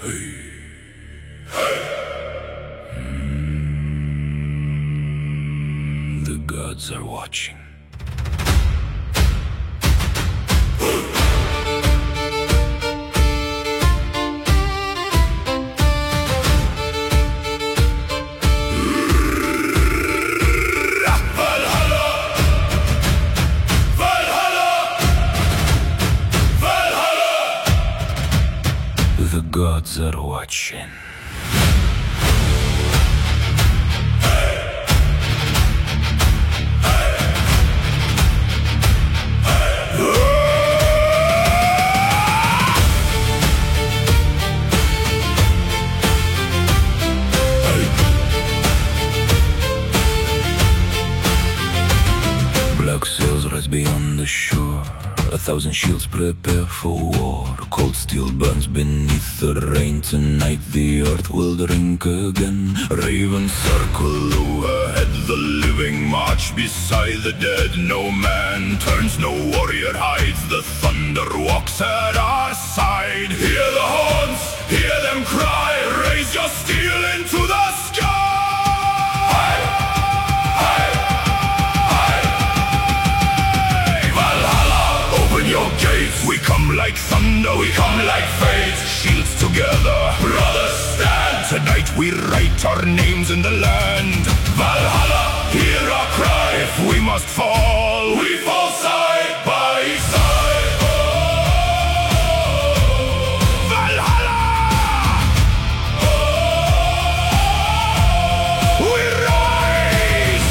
The gods are watching. The gods are watching. Black sails rise beyond the shore. 1,000 shields prepare for war. Cold steel burns beneath the rain. Tonight the earth will drink again. Ravens circle overhead. The living march beside the dead. No man turns, no warrior hides. The thunder walks at our side. Hear the horns, hear them cry. Raise your steel into the sky. We come like thunder, we come like fate. Shields together, brothers stand. Tonight we write our names in the land. Valhalla, hear our cry. If we must fall, we fall side by side. Valhalla! We rise!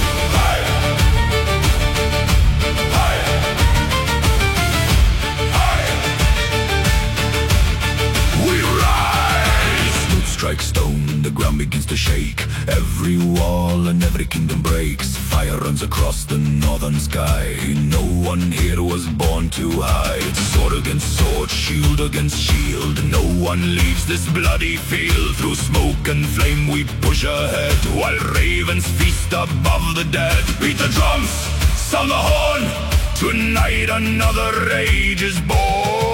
Strike stone, the ground begins to shake. Every wall and every kingdom breaks. Fire runs across the northern sky. No one here was born to hide. Sword against sword, shield against shield. No one leaves this bloody field. Through smoke and flame we push ahead, while ravens feast above the dead. Beat the drums, sound the horn. Tonight another age is born.